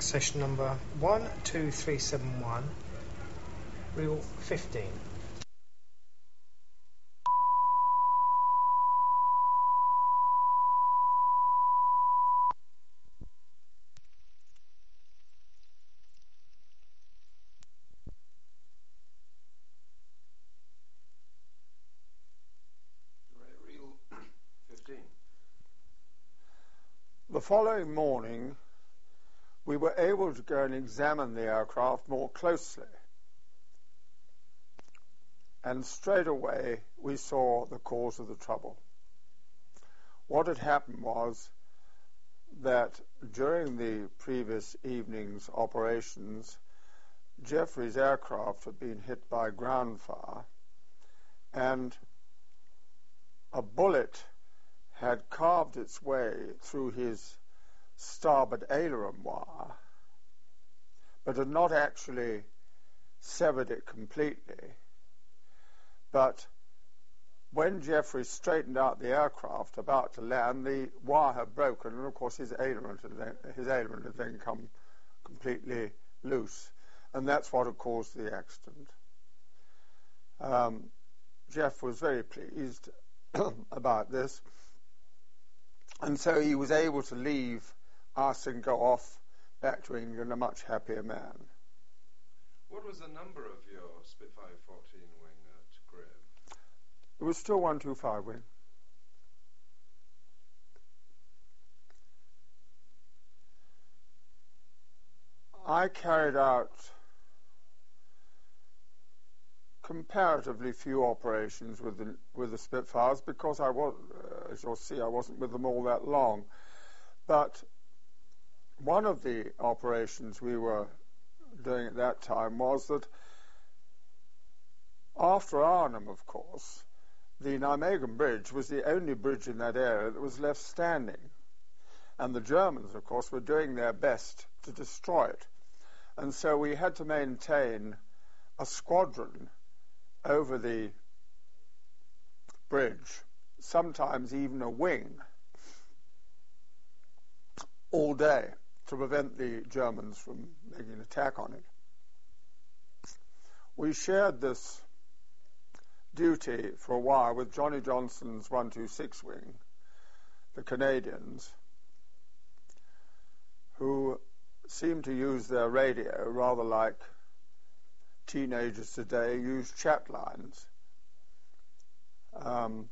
session number 12371, reel 15. Reel 15. The following morning, we were able to go and examine the aircraft more closely. And straight away, we saw the cause of the trouble. What had happened was that during the previous evening's operations, Jeffrey's aircraft had been hit by ground fire, and a bullet had carved its way through his starboard aileron wire, but had not actually severed it completely. But when Jeffrey straightened out the aircraft about to land, the wire had broken, and of course his aileron had then come completely loose, and that's what had caused the accident. Jeff was very pleased about this, and so he was able to leave us and go off back to England a much happier man. What was the number of your Spitfire 14 wing at Greve? It was still 125 wing. I carried out comparatively few operations with the Spitfires because I was, as you'll see, I wasn't with them all that long. But one of the operations we were doing at that time was that after Arnhem, of course, the Nijmegen Bridge was the only bridge in that area that was left standing. And the Germans, of course, were doing their best to destroy it. And so we had to maintain a squadron over the bridge, sometimes even a wing, all day to prevent the Germans from making an attack on it. We shared this duty for a while with Johnny Johnson's 126 wing, the Canadians, who seemed to use their radio rather like teenagers today use chat lines. In an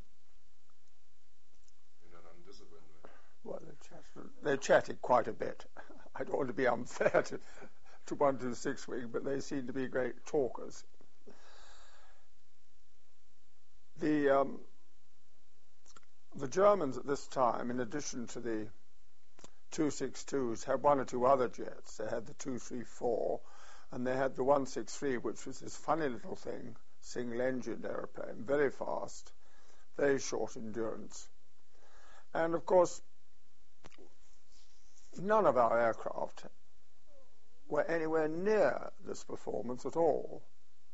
undisciplined way. Well, they chatted quite a bit. I don't want to be unfair to 126 wing, but they seem to be great talkers. The Germans at this time, in addition to the 262s, had one or two other jets. They had the 234, and they had the 163, which was this funny little thing, single-engined aeroplane, very fast, very short endurance. And, of course, none of our aircraft were anywhere near this performance at all.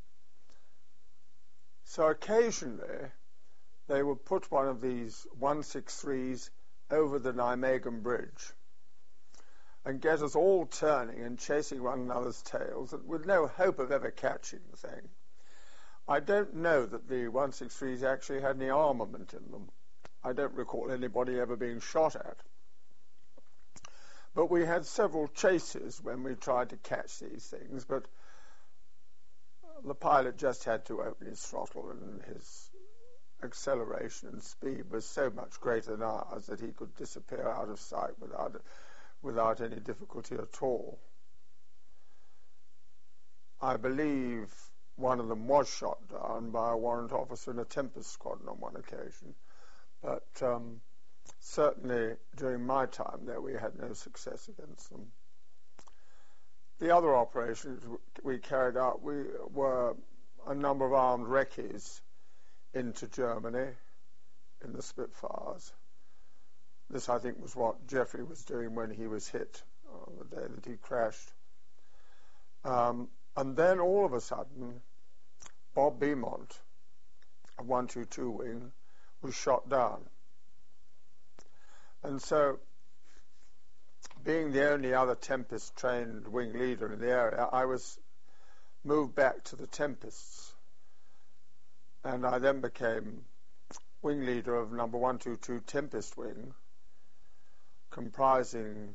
So occasionally they would put one of these 163s over the Nijmegen Bridge and get us all turning and chasing one another's tails with no hope of ever catching the thing. I don't know that the 163s actually had any armament in them. I don't recall anybody ever being shot at. But we had several chases when we tried to catch these things, but the pilot just had to open his throttle, and his acceleration and speed was so much greater than ours that he could disappear out of sight without any difficulty at all. I believe one of them was shot down by a warrant officer in a Tempest squadron on one occasion, but certainly during my time there we had no success against them. The other operations we carried out were a number of armed recces into Germany in the Spitfires. This, I think, was what Jeffrey was doing when he was hit on the day that he crashed. And then all of a sudden, Bob Beaumont, a 122 wing, was shot down. And so being the only other Tempest-trained wing leader in the area, I was moved back to the Tempests, and I then became wing leader of number 122 Tempest Wing, comprising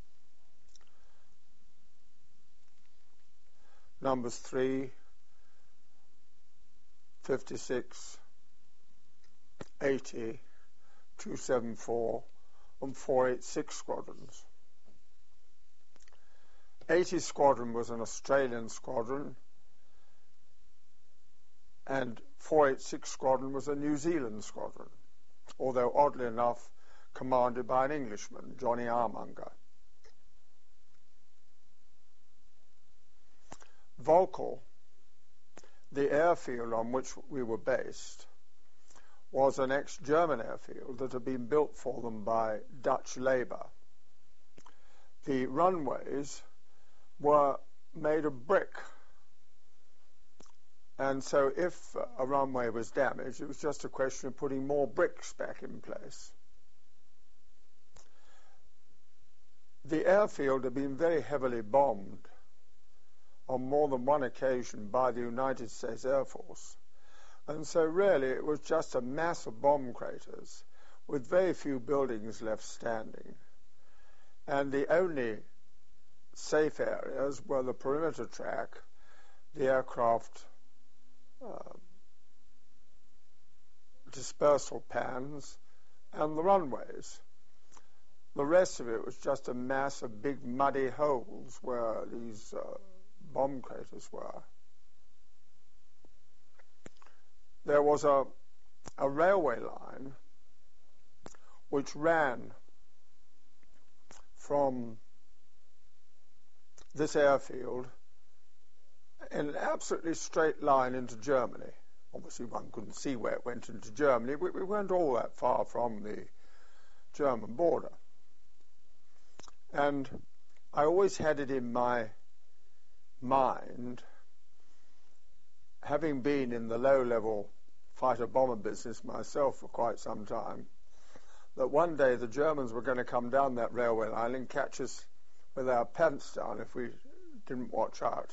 numbers 3, 56, 80, 274, and 486 squadrons. 80 Squadron was an Australian squadron, and 486 Squadron was a New Zealand squadron, although oddly enough commanded by an Englishman, Johnny Armonger. Volkel, the airfield on which we were based, was an ex-German airfield that had been built for them by Dutch labour. The runways were made of brick, and so if a runway was damaged, it was just a question of putting more bricks back in place. The airfield had been very heavily bombed on more than one occasion by the United States Air Force, and so really it was just a mass of bomb craters with very few buildings left standing, and the only safe areas were the perimeter track, the aircraft dispersal pans, and the runways. The rest of it was just a mass of big muddy holes where these bomb craters were. There was a railway line which ran from this airfield in an absolutely straight line into Germany. Obviously one couldn't see where it went into Germany. We weren't all that far from the German border. And I always had it in my mind, having been in the low-level fighter-bomber business myself for quite some time, that one day the Germans were going to come down that railway line and catch us with our pants down if we didn't watch out.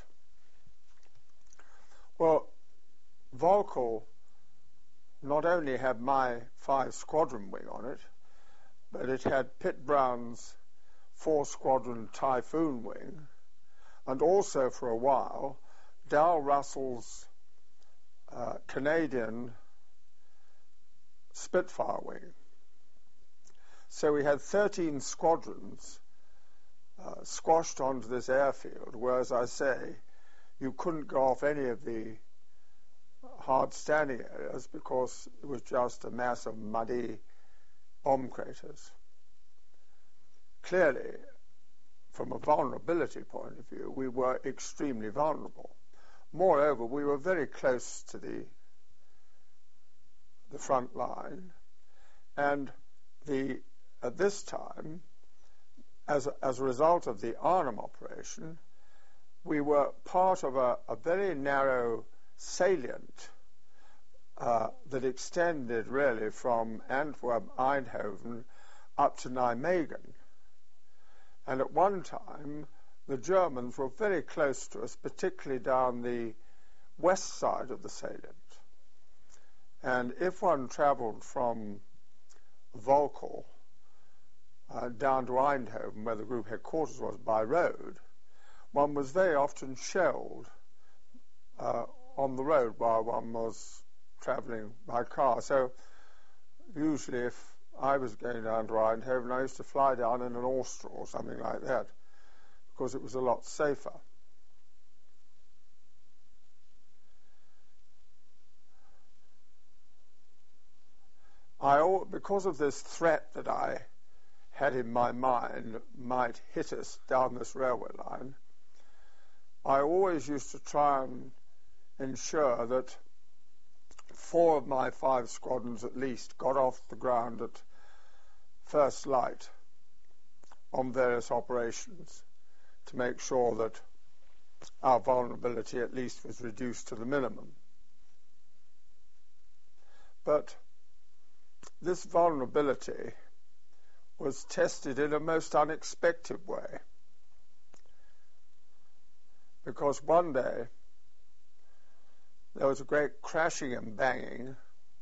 Well, Volkel not only had my 5 Squadron wing on it, but it had Pitt Brown's 4 Squadron Typhoon wing, and also for a while Dal Russell's Canadian Spitfire wing. So we had 13 squadrons squashed onto this airfield, where, as I say, you couldn't go off any of the hard standing areas because it was just a mass of muddy bomb craters. Clearly, from a vulnerability point of view, we were extremely vulnerable. Moreover, we were very close to the front line, and at this time, as a result of the Arnhem operation, we were part of a very narrow salient that extended really from Antwerp, Eindhoven, up to Nijmegen. And at one time, the Germans were very close to us, particularly down the west side of the salient. And if one travelled from Volkel down to Eindhoven, where the group headquarters was, by road, one was very often shelled on the road while one was travelling by car. So usually if I was going down to Eindhoven, I used to fly down in an Austral or something like that, because it was a lot safer. Because of this threat that I had in my mind might hit us down this railway line, I always used to try and ensure that 4 of my 5 squadrons at least got off the ground at first light on various operations to make sure that our vulnerability at least was reduced to the minimum. But this vulnerability was tested in a most unexpected way. Because one day there was a great crashing and banging,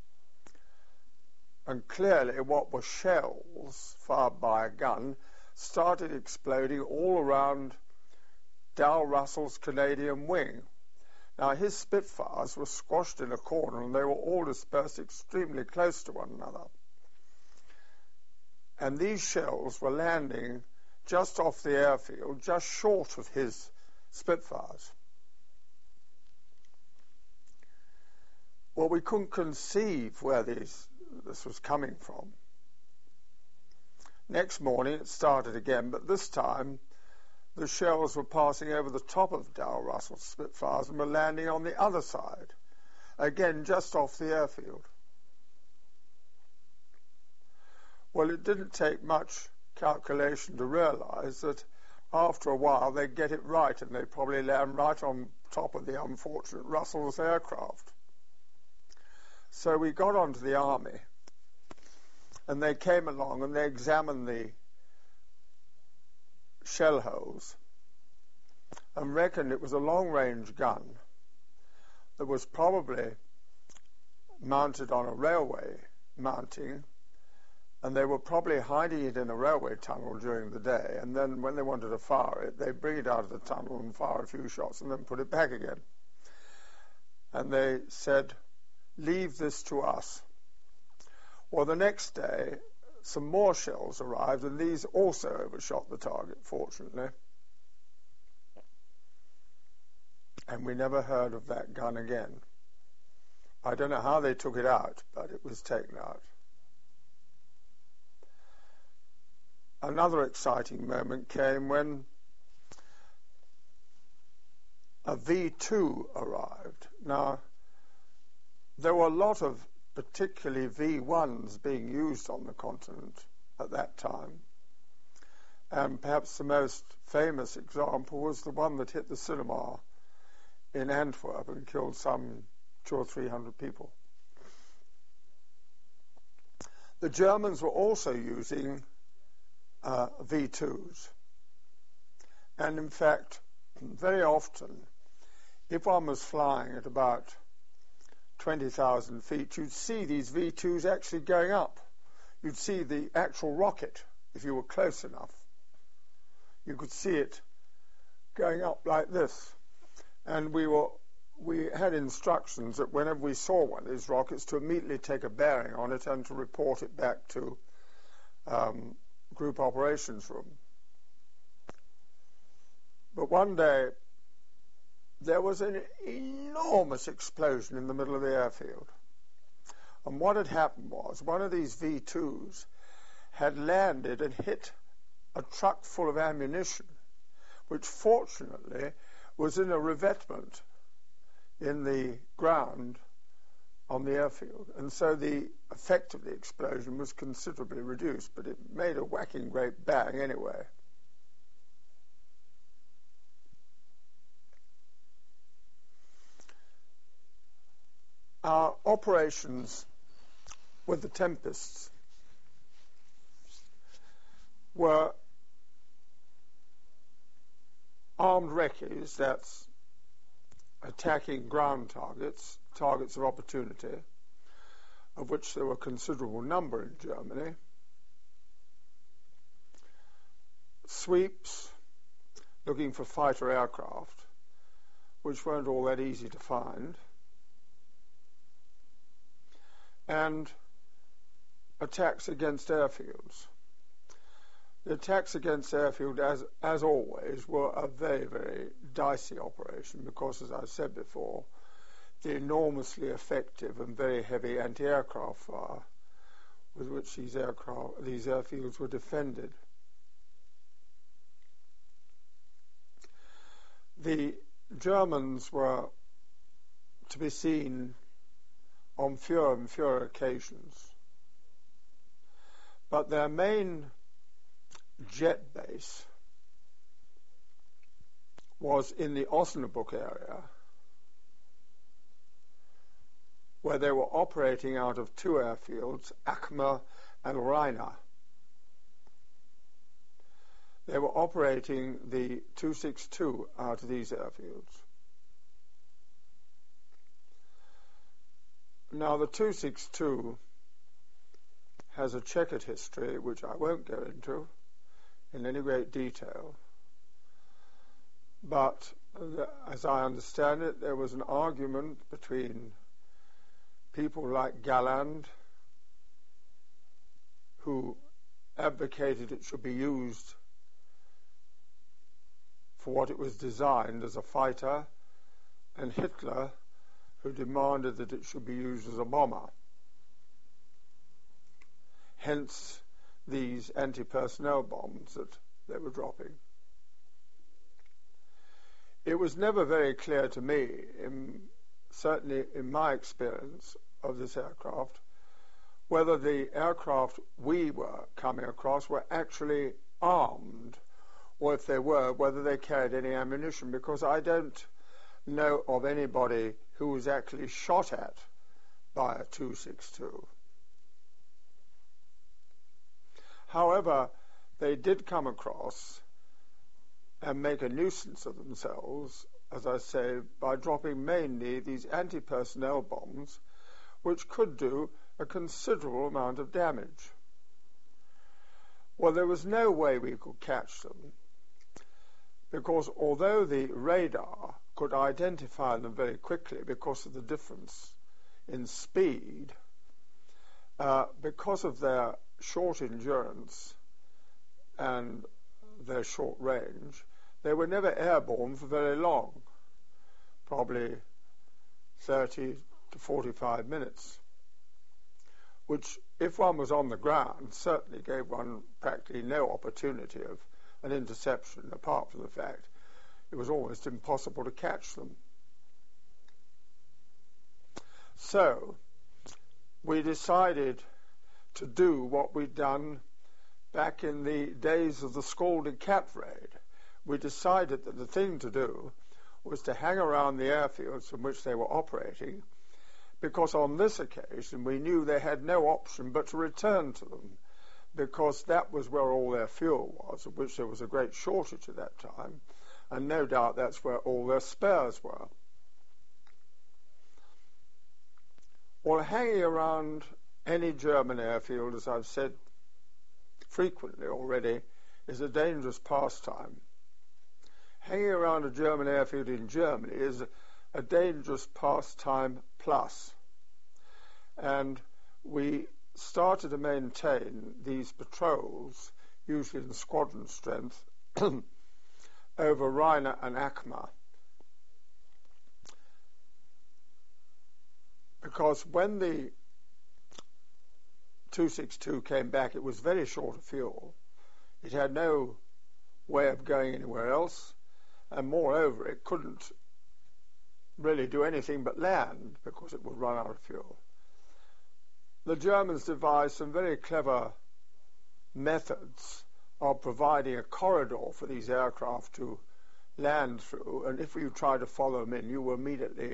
and clearly what were shells fired by a gun started exploding all around Dal Russell's Canadian wing. Now, his Spitfires were squashed in a corner and they were all dispersed extremely close to one another. And these shells were landing just off the airfield, just short of his Spitfires. Well, we couldn't conceive where this was coming from. Next morning it started again, but this time the shells were passing over the top of Dal Russell's Spitfires and were landing on the other side, again just off the airfield. Well, it didn't take much calculation to realise that after a while they'd get it right and they'd probably land right on top of the unfortunate Russell's aircraft. So we got onto the army and they came along and they examined the shell holes and reckoned it was a long-range gun that was probably mounted on a railway mounting, and they were probably hiding it in a railway tunnel during the day, and then when they wanted to fire it, they'd bring it out of the tunnel and fire a few shots and then put it back again. And they said, "Leave this to us." Well, the next day, some more shells arrived, and these also overshot the target, fortunately. And we never heard of that gun again. I don't know how they took it out, but it was taken out. Another exciting moment came when a V2 arrived. Now, there were a lot of particularly V1s being used on the continent at that time. And perhaps the most famous example was the one that hit the cinema in Antwerp and killed some 200 or 300 people. The Germans were also using V2s. And in fact, very often, if one was flying at about 20,000 feet, you'd see these V2s actually going up. You'd see the actual rocket, if you were close enough. You could see it going up like this. And we had instructions that whenever we saw one of these rockets to immediately take a bearing on it and to report it back to Group Operations Room. But one day, there was an enormous explosion in the middle of the airfield. And what had happened was one of these V2s had landed and hit a truck full of ammunition, which fortunately was in a revetment in the ground on the airfield. And so the effect of the explosion was considerably reduced, but it made a whacking great bang anyway. Our operations with the Tempests were armed recces, that's attacking ground targets, targets of opportunity, of which there were a considerable number in Germany. Sweeps, looking for fighter aircraft, which weren't all that easy to find. And attacks against airfields. The attacks against airfield, as always, were a very, very dicey operation because, as I said before, the enormously effective and very heavy anti-aircraft fire with which these airfields were defended. The Germans were to be seen on fewer and fewer occasions, but their main jet base was in the Osnabrück area, where they were operating out of two airfields, Achmer and Rheina. they were operating the 262 out of these airfields. Now, the 262 has a checkered history, which I won't go into in any great detail. But, as I understand it, there was an argument between people like Galland, who advocated it should be used for what it was designed as a fighter, and Hitler, who demanded that it should be used as a bomber. Hence these anti-personnel bombs that they were dropping. It was never very clear to me, certainly in my experience of this aircraft, whether the aircraft we were coming across were actually armed, or if they were, whether they carried any ammunition, because I don't know of anybody who was actually shot at by a 262. However, they did come across and make a nuisance of themselves, as I say, by dropping mainly these anti-personnel bombs, which could do a considerable amount of damage. Well, there was no way we could catch them, because although the radar could identify them very quickly because of the difference in speed, because of their short endurance and their short range, they were never airborne for very long, probably 30 to 45 minutes, which, if one was on the ground, certainly gave one practically no opportunity of an interception, apart from the fact it was almost impossible to catch them. So we decided to do what we'd done back in the days of the Scalded Cat raid. We decided that the thing to do was to hang around the airfields from which they were operating, because on this occasion we knew they had no option but to return to them, because that was where all their fuel was, of which there was a great shortage at that time, and no doubt that's where all their spares were. Well, hanging around any German airfield, as I've said frequently already, is a dangerous pastime. Hanging around a German airfield in Germany is a dangerous pastime plus. And we started to maintain these patrols, usually in squadron strength, over Rheine and Akma. Because when the 262 came back, it was very short of fuel. It had no way of going anywhere else, and moreover, it couldn't really do anything but land because it would run out of fuel. The Germans devised some very clever methods of providing a corridor for these aircraft to land through, and if you tried to follow them in, you were immediately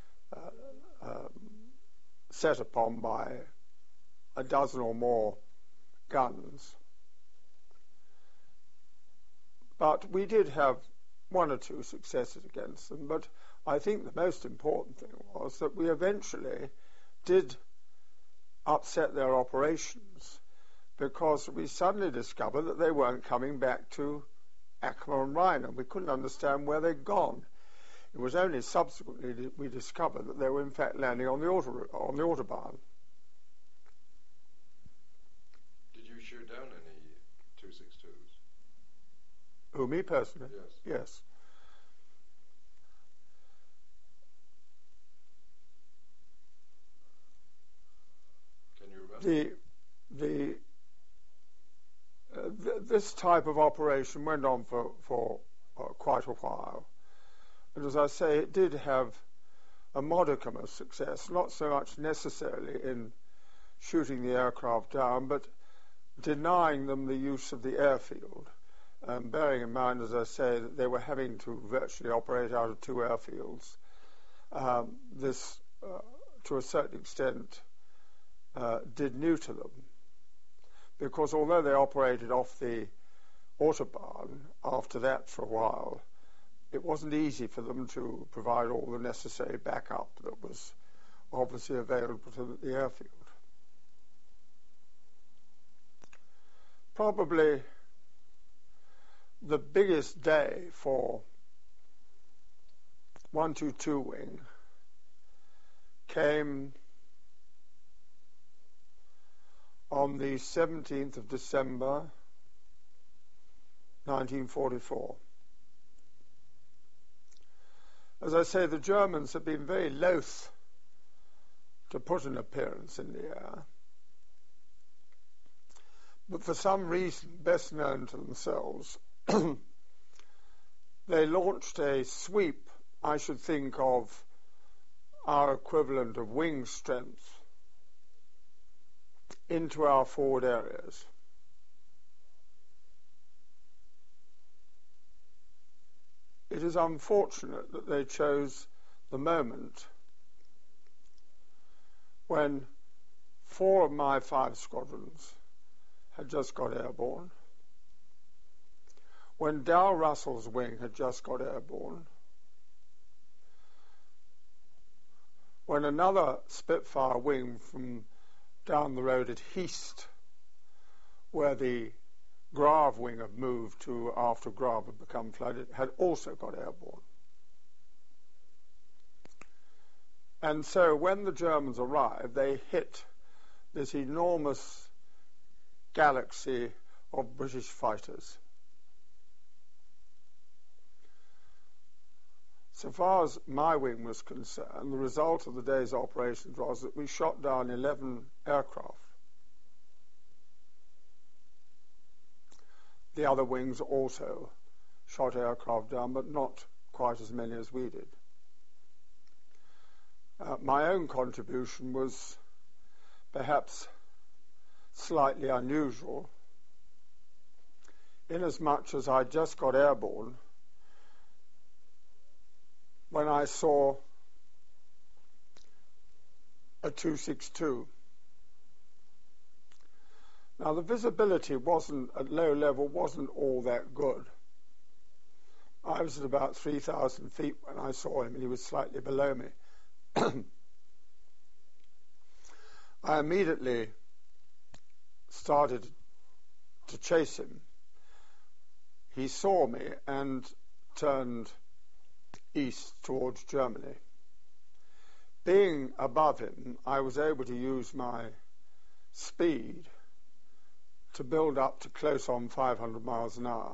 set upon by a dozen or more guns. But we did have one or two successes against them, but I think the most important thing was that we eventually did upset their operations, because we suddenly discovered that they weren't coming back to Akma and Rheine. We couldn't understand where they'd gone. It was only subsequently that we discovered that they were in fact landing on the Autobahn. Did you shoot down any 262s? Who, me personally? Yes. Yes. Can you remember? This type of operation went on for quite a while. And as I say, it did have a modicum of success, not so much necessarily in shooting the aircraft down, but denying them the use of the airfield. Bearing in mind, as I say, that they were having to virtually operate out of two airfields. This, to a certain extent, did neuter them, because although they operated off the Autobahn, after that for a while, it wasn't easy for them to provide all the necessary backup that was obviously available to the airfield. Probably the biggest day for 122 Wing came on the 17th of December 1944. As I say, the Germans have been very loath to put an appearance in the air, but for some reason best known to themselves, they launched a sweep, I should think, of our equivalent of wing strength into our forward areas. It is unfortunate that they chose the moment when 4 of my 5 squadrons had just got airborne, when Dow Russell's wing had just got airborne, when another Spitfire wing from down the road at Heast, where the Grave wing had moved to after Grave had become flooded, had also got airborne. And so when the Germans arrived, they hit this enormous galaxy of British fighters. So far as my wing was concerned, the result of the day's operations was that we shot down 11 aircraft. The other wings also shot aircraft down, but not quite as many as we did. My own contribution was perhaps slightly unusual, inasmuch as I just got airborne when I saw a 262. Now the visibility wasn't, at low level, wasn't all that good. I was at about 3,000 feet when I saw him, and he was slightly below me. I immediately started to chase him. He saw me and turned east towards Germany. Being above him, I was able to use my speed to build up to close on 500 miles an hour.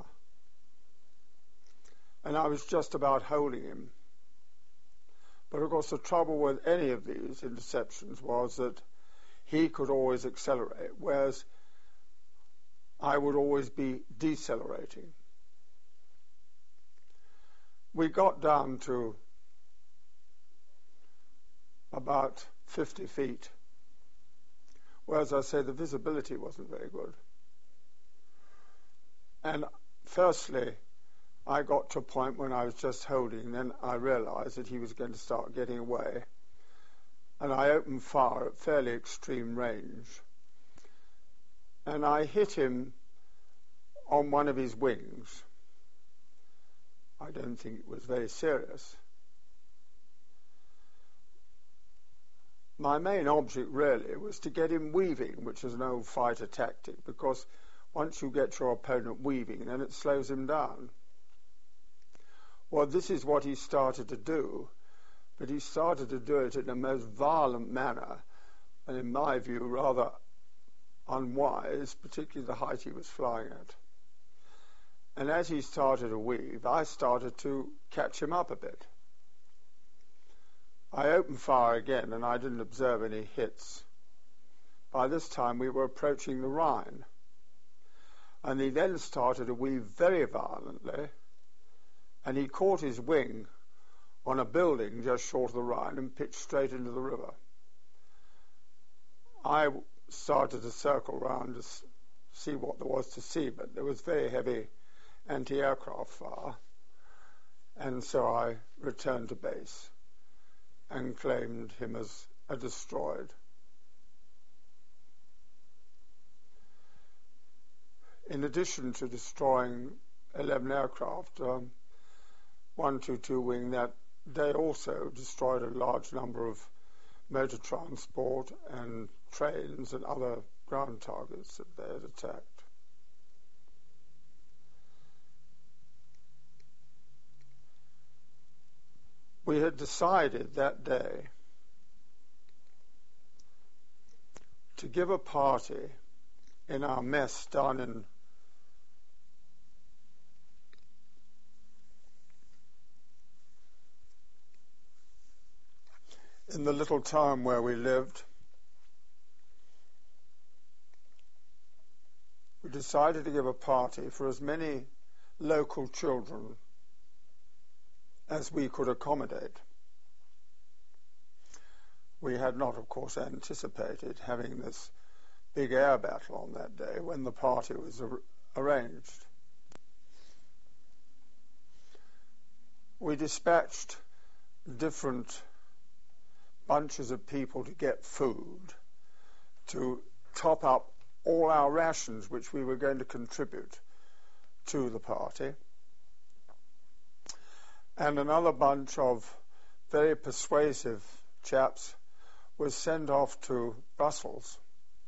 And I was just about holding him. But of course the trouble with any of these interceptions was that he could always accelerate, whereas I would always be decelerating. We got down to about 50 feet, whereas I say the visibility wasn't very good. And firstly, I got to a point when I was just holding, then I realized that he was going to start getting away. And I opened fire at fairly extreme range. And I hit him on one of his wings. I don't think it was very serious. My main object really was to get him weaving, which is an old fighter tactic, because once you get your opponent weaving, then it slows him down. Well, this is what he started to do, but he started to do it in a most violent manner, and in my view rather unwise, particularly the height he was flying at. And as he started to weave, I started to catch him up a bit. I opened fire again, and I didn't observe any hits. By this time we were approaching the Rhine, and he then started to weave very violently, and he caught his wing on a building just short of the Rhine and pitched straight into the river. I started to circle round to see what there was to see, but there was very heavy anti-aircraft fire, and so I returned to base and claimed him as a destroyed. in addition to destroying 11 aircraft, 122 wing that day also destroyed a large number of motor transport and trains and other ground targets that they had attacked. We had decided that day to give a party in our mess down in the little town where we lived. We decided to give a party for as many local children as we could accommodate. We had not, of course, anticipated having this big air battle on that day when the party was arranged. We dispatched different bunches of people to get food, to top up all our rations which we were going to contribute to the party. And another bunch of very persuasive chaps was sent off to Brussels,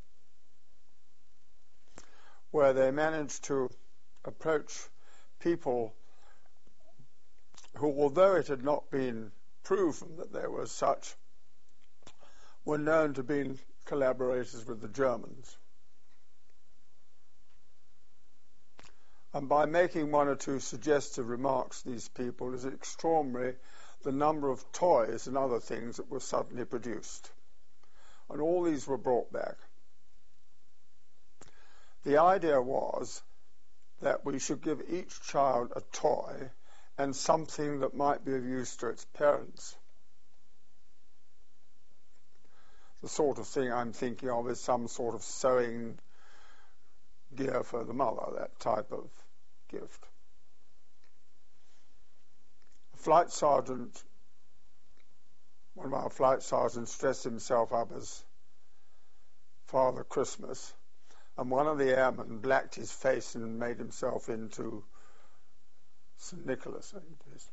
where they managed to approach people who, although it had not been proven that they were such, were known to be collaborators with the Germans. And by making one or two suggestive remarks to these people, it is extraordinary the number of toys and other things that were suddenly produced. And all these were brought back. The idea was that we should give each child a toy and something that might be of use to its parents. The sort of thing I'm thinking of is some sort of sewing gear for the mother, that type of gift. Flight sergeant, one of our flight sergeants, dressed himself up as Father Christmas, and one of the airmen blacked his face and made himself into St. Nicholas, I think it is.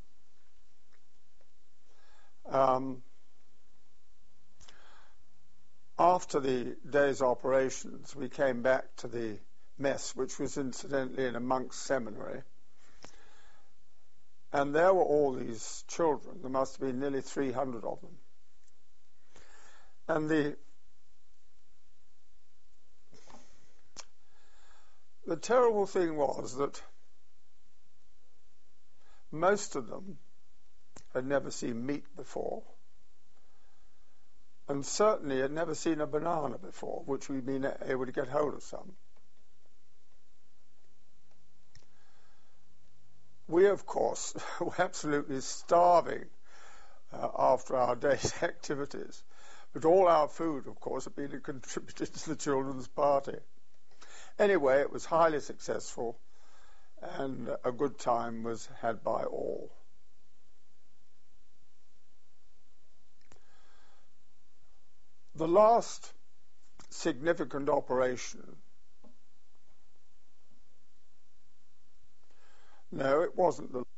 After the day's operations, we came back to the mess, which was incidentally in a monk's seminary. And there were all these children. There must have been nearly 300 of them. And the terrible thing was that most of them had never seen meat before, and certainly had never seen a banana before, which we'd been able to get hold of some. We, of course, were absolutely starving after our day's activities, but all our food, of course, had been contributed to the children's party. Anyway, it was highly successful, and a good time was had by all. The last significant operation, no, it wasn't the